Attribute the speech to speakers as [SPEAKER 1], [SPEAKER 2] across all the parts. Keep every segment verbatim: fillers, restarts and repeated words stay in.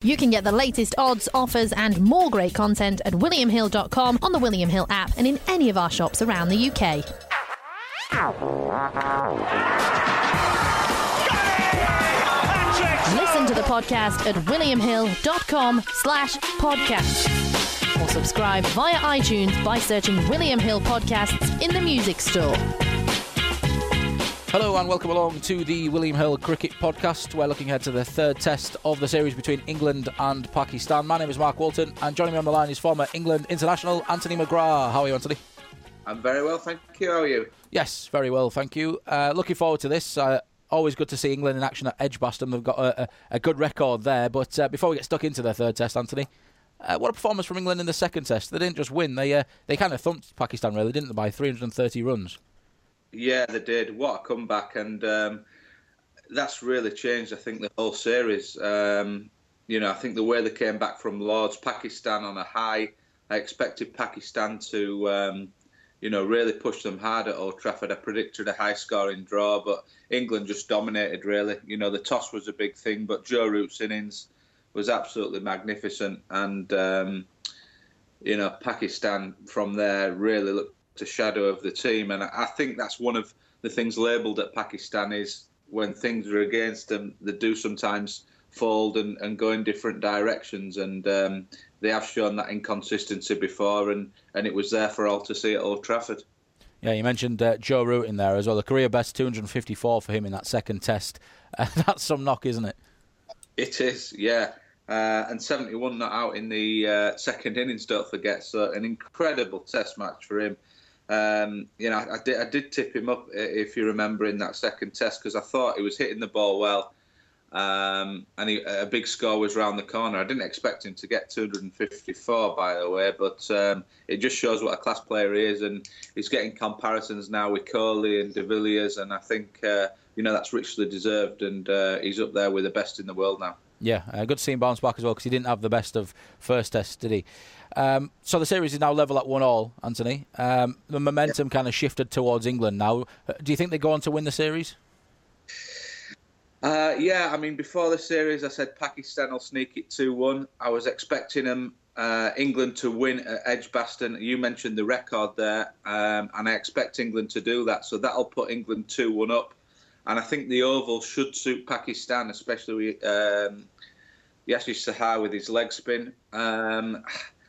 [SPEAKER 1] You can get the latest odds, offers and more great content at william hill dot com, on the William Hill app and in any of our shops around the U K. Listen to the podcast at william hill dot com slash podcast. Or subscribe via iTunes by searching William Hill Podcasts in the music store.
[SPEAKER 2] Hello and welcome along to the William Hill Cricket Podcast. We're looking ahead to the third test of the series between England and Pakistan. My name is Mark Walton and joining me on the line is former England international Anthony McGrath. How are you, Anthony?
[SPEAKER 3] I'm very well, thank you. How are you?
[SPEAKER 2] Yes, very well, thank you. Uh, looking forward to this. Uh, always good to see England in action at Edgbaston. They've got a, a, a good record there. But uh, before we get stuck into their third test, Anthony, uh, what a performance from England in the second test. They didn't just win, they uh, they kind of thumped Pakistan, really, didn't they, by three hundred thirty runs.
[SPEAKER 3] Yeah, they did. What a comeback. And um, that's really changed, I think, the whole series. Um, you know, I think the way they came back from Lords, Pakistan on a high. I expected Pakistan to, um, you know, really push them hard at Old Trafford. I predicted a high-scoring draw, but England just dominated, really. You know, the toss was a big thing, but Joe Root's innings was absolutely magnificent. And, um, you know, Pakistan from there really looked a shadow of the team, and I think that's one of the things labelled at Pakistan is when things are against them, they do sometimes fold and, and go in different directions, and um, they have shown that inconsistency before, and, and it was there for all to see at Old Trafford.
[SPEAKER 2] Yeah, you mentioned uh, Joe Root in there as well. The career best two hundred fifty-four for him in that second test. Uh, that's some knock, isn't it?
[SPEAKER 3] It is, yeah. Uh, and seventy-one not out in the uh, second innings, don't forget. So an incredible test match for him. Um, you know, I did, I did tip him up, if you remember, in that second test because I thought he was hitting the ball well, um, and he, a big score was round the corner. I didn't expect him to get two hundred fifty-four, by the way, but um, it just shows what a class player he is, and he's getting comparisons now with Kohli and De Villiers, and I think uh, you know that's richly deserved, and uh, he's up there with the best in the world now. Yeah,
[SPEAKER 2] uh, good to see him bounce back as well because he didn't have the best of first test, did he? Um, so the series is now level at one all, Anthony. Um, the momentum kind of shifted towards England now. Do you think they go on to win the series?
[SPEAKER 3] Uh, yeah, I mean, before the series, I said Pakistan will sneak it two one. I was expecting them, uh, England to win at Edgbaston. You mentioned the record there, um, and I expect England to do that. So that'll put England two one up. And I think the Oval should suit Pakistan, especially with um, Yasir Sahar with his leg spin. Um,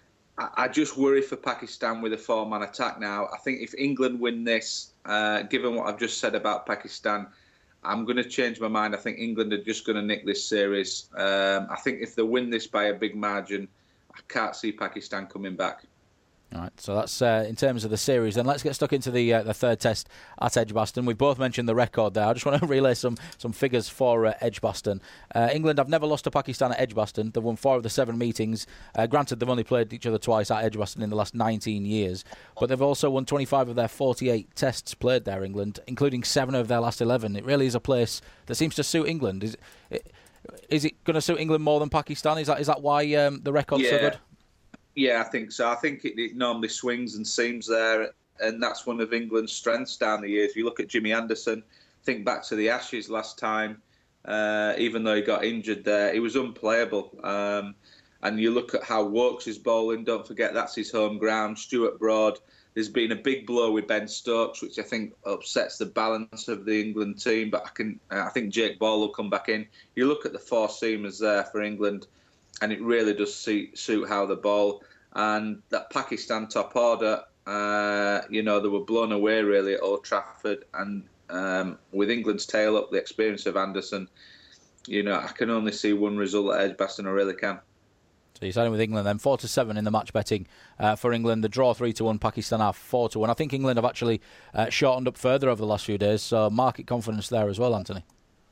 [SPEAKER 3] I just worry for Pakistan with a four-man attack now. I think if England win this, uh, given what I've just said about Pakistan, I'm going to change my mind. I think England are just going to nick this series. Um, I think if they win this by a big margin, I can't see Pakistan coming back.
[SPEAKER 2] All right, so that's uh, in terms of the series. Then let's get stuck into the uh, the third test at Edgbaston. We both mentioned the record there. I just want to relay some some figures for uh, Edgbaston. Uh, England have never lost to Pakistan at Edgbaston. They've won four of the seven meetings. Uh, granted, they've only played each other twice at Edgbaston in the last nineteen years, but they've also won twenty-five of their forty-eight tests played there, England, including seven of their last eleven. It really is a place that seems to suit England. Is it, is it going to suit England more than Pakistan? Is that is that why um, the record's
[SPEAKER 3] yeah.
[SPEAKER 2] so good?
[SPEAKER 3] Yeah, I think so. I think it, it normally swings and seams there, and that's one of England's strengths down the years. You look at Jimmy Anderson, think back to the Ashes last time, uh, even though he got injured there, he was unplayable. Um, and you look at how Woakes is bowling, don't forget that's his home ground. Stuart Broad, there's been a big blow with Ben Stokes, which I think upsets the balance of the England team, but I can, I think Jake Ball will come back in. You look at the four seamers there for England, and it really does suit, suit how the ball. And that Pakistan top order, uh, you know, they were blown away really at Old Trafford. And um, with England's tail up, the experience of Anderson, you know, I can only see one result at Edgbaston. I really can.
[SPEAKER 2] So you're siding with England then, four to seven in the match betting uh, for England. The draw three to one, Pakistan are four to one. I think England have actually uh, shortened up further over the last few days. So market confidence there as well, Anthony.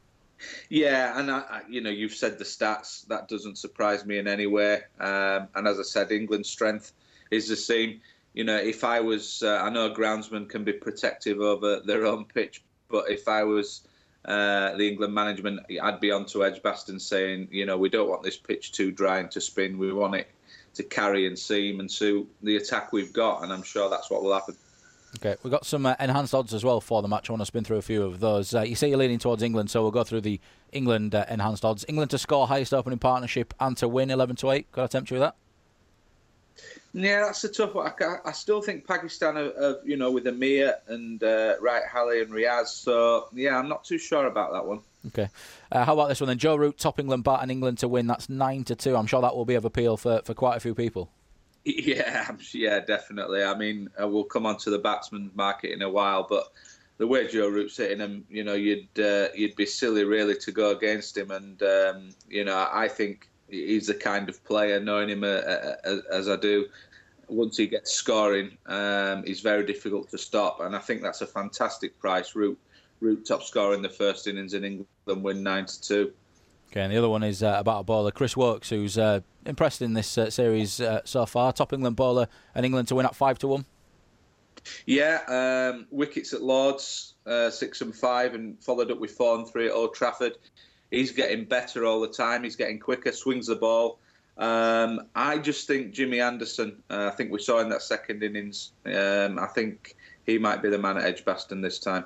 [SPEAKER 3] Yeah, and I, I, you know, you've said the stats. That doesn't surprise me in any way. Um, and as I said, England's strength is the same. You know, if I was, uh, I know groundsmen can be protective over their own pitch, but if I was uh, the England management, I'd be on to Edgbaston saying, you know, we don't want this pitch too dry and to spin. We want it to carry and seam and suit the attack we've got, and I'm sure that's what will happen.
[SPEAKER 2] Okay, we've got some uh, enhanced odds as well for the match. I want to spin through a few of those. Uh, you say you're leaning towards England, so we'll go through the England uh, enhanced odds. England to score highest opening partnership and to win eleven to eight. Could I tempt you with that?
[SPEAKER 3] Yeah, that's a tough one. I, I still think Pakistan are, are, you know, with Amir and uh, Right Halley and Riaz. So, yeah, I'm not too sure about that one.
[SPEAKER 2] Okay. Uh, how about this one then? Joe Root, top England bat and England to win. That's nine to two. I'm sure that will be of appeal for, for quite a few people.
[SPEAKER 3] Yeah, yeah, definitely. I mean, uh, we'll come on to the batsman market in a while, but the way Joe Root's hitting him, you know, you'd uh, you'd be silly really to go against him. And um, you know, I think he's the kind of player, knowing him uh, uh, as I do. Once he gets scoring, um, he's very difficult to stop, and I think that's a fantastic price. Root, Root top scorer in the first innings in England, win nine to two.
[SPEAKER 2] Okay, and the other one is uh, about a bowler, Chris Woakes, who's uh, impressed in this uh, series uh, so far. Top England bowler, and England to win at five to one.
[SPEAKER 3] Yeah, um, wickets at Lords, uh, six and five, and followed up with four and three at Old Trafford. He's getting better all the time. He's getting quicker, swings the ball. Um, I just think Jimmy Anderson, uh, I think we saw in that second innings, um, I think he might be the man at Edgbaston this time.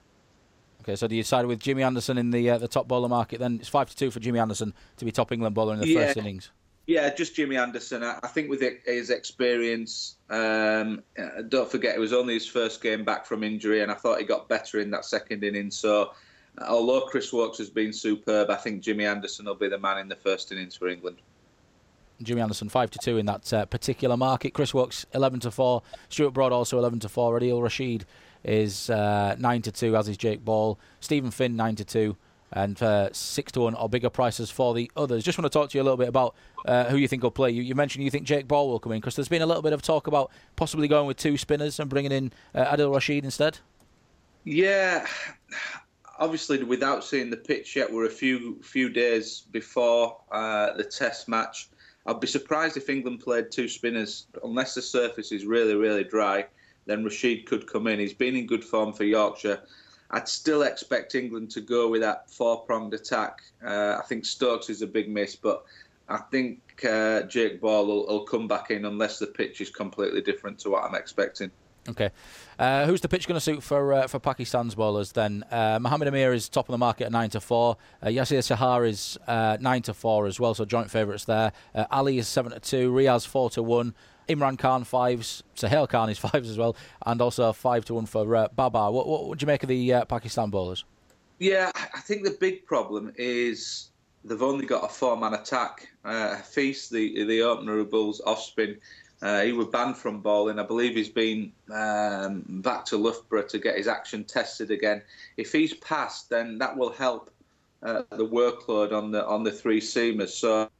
[SPEAKER 2] Okay, so do you side with Jimmy Anderson in the uh, the top bowler market then? It's five to two for Jimmy Anderson to be top England bowler in the
[SPEAKER 3] yeah.
[SPEAKER 2] first innings.
[SPEAKER 3] Yeah, just Jimmy Anderson. I think with his experience, um, don't forget it was only his first game back from injury, and I thought he got better in that second innings. So, although Chris Woakes has been superb, I think Jimmy Anderson will be the man in the first innings for England.
[SPEAKER 2] Jimmy Anderson five to two in that uh, particular market. Chris Woakes eleven to four. Stuart Broad also eleven to four. Adil Rashid is uh, nine to two, as is Jake Ball. Stephen Finn nine to two. And uh, six to one or bigger prices for the others. Just want to talk to you a little bit about uh, who you think will play. You, you mentioned you think Jake Ball will come in, because there's been a little bit of talk about possibly going with two spinners and bringing in uh, Adil Rashid instead.
[SPEAKER 3] Yeah, obviously without seeing the pitch yet, we're a few few days before uh, the Test match. I'd be surprised if England played two spinners, unless the surface is really, really dry. Then Rashid could come in. He's been in good form for Yorkshire. I'd still expect England to go with that four-pronged attack. Uh, I think Stokes is a big miss, but I think uh, Jake Ball will, will come back in unless the pitch is completely different to what I'm expecting.
[SPEAKER 2] Okay. Uh, who's the pitch going to suit for uh, for Pakistan's bowlers then? Uh, Mohammad Amir is top of the market at nine to four. Uh, Yasir Sahar is uh, nine to four as well, so joint favourites there. Uh, Ali is seven to two. Riaz four to one. Imran Khan fives, Sohail Khan is fives as well, and also five to one for uh, Babar. What, what would you make of the uh, Pakistan bowlers?
[SPEAKER 3] Yeah, I think the big problem is they've only got a four-man attack. Uh, Hafiz, the the opener who bowls off spin, uh, he was banned from bowling. I believe he's been um, back to Loughborough to get his action tested again. If he's passed, then that will help uh, the workload on the on the three seamers. So.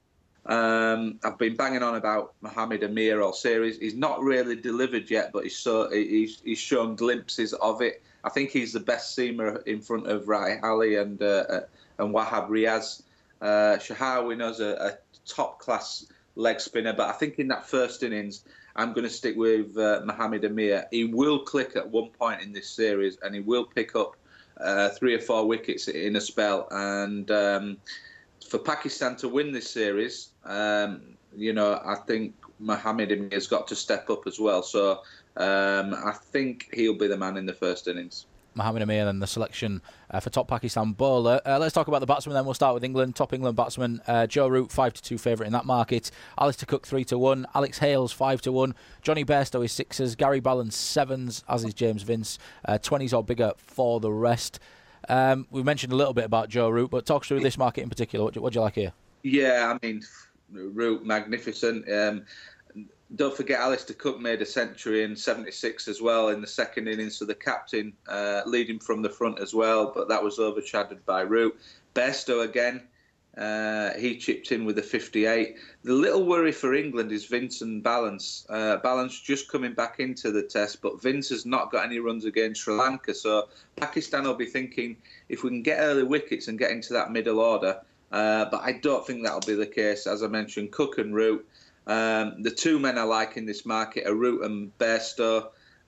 [SPEAKER 3] Um, I've been banging on about Mohammad Amir all series. He's not really delivered yet, but he's so he's, he's shown glimpses of it. I think he's the best seamer in front of Rai Ali and uh, and Wahab Riaz. Uh, Shahar we know's a, a top class leg spinner, but I think in that first innings, I'm going to stick with uh, Mohammad Amir. He will click at one point in this series, and he will pick up uh, three or four wickets in a spell. And um, for Pakistan to win this series, um, you know, I think Mohammad Amir has got to step up as well. So um, I think he'll be the man in the first innings.
[SPEAKER 2] Mohammad Amir and the selection uh, for top Pakistan bowler. Uh, let's talk about the batsmen then. We'll start with England. Top England batsman, uh, Joe Root, five to two favourite in that market. Alistair Cook, three to one. Alex Hales, five to one. Johnny Bairstow is sixes. Gary Ballance, sevens, as is James Vince. Uh, twenties or bigger for the rest. Um, we mentioned a little bit about Joe Root, but talk us through this market in particular. What do, what do you like here?
[SPEAKER 3] Yeah, I mean, Root, magnificent. Um, Don't forget, Alistair Cook made a century in seventy-six as well in the second innings, so the captain uh, leading from the front as well, but that was overshadowed by Root. Bairstow again, uh, he chipped in with a fifty-eight. The little worry for England is Vince and Ballance. Uh, Ballance just coming back into the test, but Vince has not got any runs against Sri Lanka, so Pakistan will be thinking if we can get early wickets and get into that middle order, uh, but I don't think that'll be the case. As I mentioned, Cook and Root. Um, the two men I like in this market are Root and Bairstow.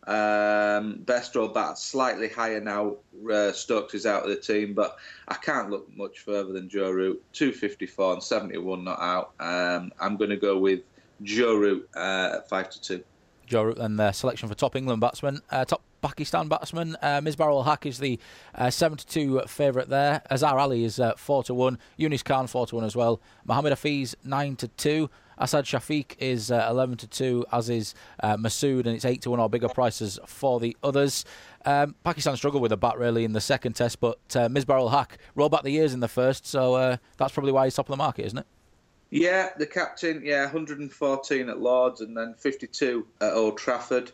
[SPEAKER 3] Um, Bairstow bats slightly higher now. Uh, Stokes is out of the team, but I can't look much further than Joe Root. two fifty-four and seventy-one not out. Um, I'm going to go with Joe Root uh, at five to two.
[SPEAKER 2] Joe Root, then the selection for top England batsman. Uh, top Pakistan batsman, uh, Misbah-ul-Haq is the uh, seven to two favourite there. Azhar Ali is uh, four to one. Yunis Khan four to one as well. Mohammad Hafiz nine to two. Asad Shafiq is uh, eleven to two, as is uh, Masood, and it's eight to one or bigger prices for the others. Um, Pakistan struggled with the bat really in the second test, but uh, Misbah-ul-Haq rolled back the years in the first, so uh, that's probably why he's top of the market, isn't it?
[SPEAKER 3] Yeah, the captain, yeah, one hundred fourteen at Lords and then fifty-two at Old Trafford.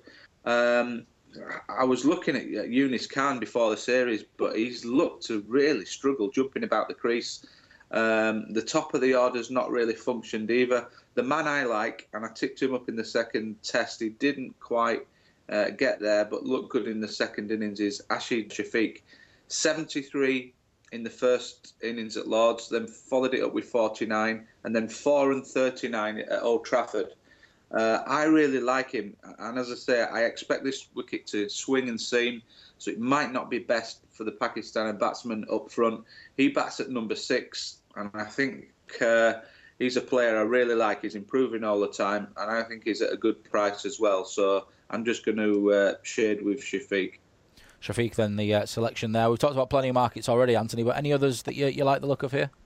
[SPEAKER 3] Um, I was looking at Yunis Khan before the series, but he's looked to really struggle jumping about the crease. Um, the top of the order's not really functioned either. The man I like, and I ticked him up in the second test, he didn't quite uh, get there, but looked good in the second innings, is Rashid Shafiq. seventy-three in the first innings at Lords, then followed it up with forty-nine, and then four and thirty-nine at Old Trafford. Uh, I really like him, and as I say, I expect this wicket to swing and seam, so it might not be best for the Pakistani batsman up front. He bats at number six, and I think uh, he's a player I really like. He's improving all the time, and I think he's at a good price as well, so I'm just going to uh, shade with Shafiq.
[SPEAKER 2] Shafiq, then the uh, selection there. We've talked about plenty of markets already, Anthony, but any others that you, you like the look of here?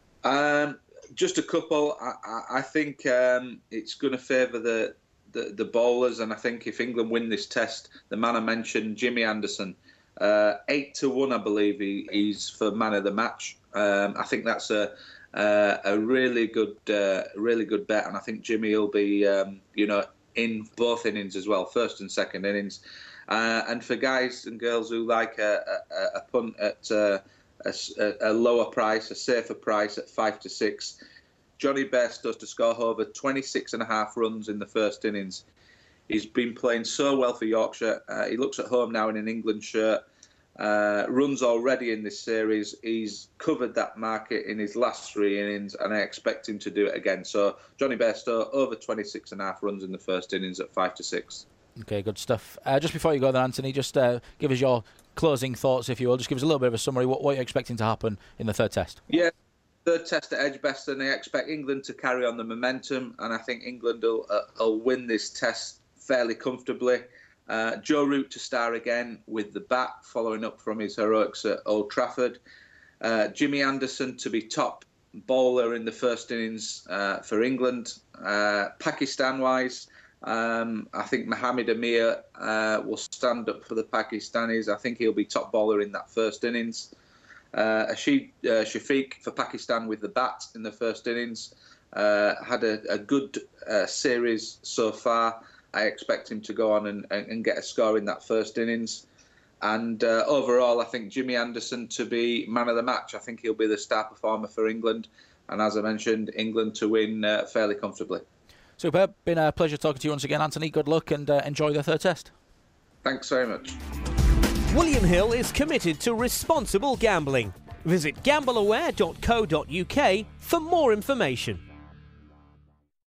[SPEAKER 3] Um, just a couple. I, I, I think um, it's going to favour the, the, the bowlers, and I think if England win this test, the man I mentioned, Jimmy Anderson, uh, eight to one, I believe he, he's for man of the match. Um, I think that's a uh, a really good, uh, really good bet, and I think Jimmy will be, um, you know, in both innings as well, first and second innings. Uh, and for guys and girls who like a, a, a punt at uh, a, a lower price, a safer price at five to six, Johnny Best does to score over twenty-six and a half runs in the first innings. He's been playing so well for Yorkshire. Uh, he looks at home now in an England shirt. Uh, runs already in this series. He's covered that market in his last three innings, and I expect him to do it again. So Johnny Bairstow over twenty-six and a half runs in the first innings at five to six.
[SPEAKER 2] Okay, good stuff. Uh, just before you go then, Anthony, just uh, give us your closing thoughts, if you will. Just give us a little bit of a summary. What, what are you expecting to happen in the third test?
[SPEAKER 3] Yeah, third test at Edgbaston. I expect England to carry on the momentum, and I think England will, uh, will win this test fairly comfortably. Uh, Joe Root to star again with the bat, following up from his heroics at Old Trafford. Uh, Jimmy Anderson to be top bowler in the first innings uh, for England. Uh, Pakistan-wise, um, I think Mohammad Amir uh, will stand up for the Pakistanis. I think he'll be top bowler in that first innings. Uh, Rashid uh, Shafiq for Pakistan with the bat in the first innings. Uh, had a, a good uh, series so far. I expect him to go on and, and get a score in that first innings. And uh, overall, I think Jimmy Anderson to be man of the match. I think he'll be the star performer for England. And as I mentioned, England to win uh, fairly comfortably.
[SPEAKER 2] Superb. Been a pleasure talking to you once again, Anthony. Good luck and uh, enjoy the third test.
[SPEAKER 3] Thanks very much.
[SPEAKER 4] William Hill is committed to responsible gambling. Visit gamble aware dot co dot uk for more information.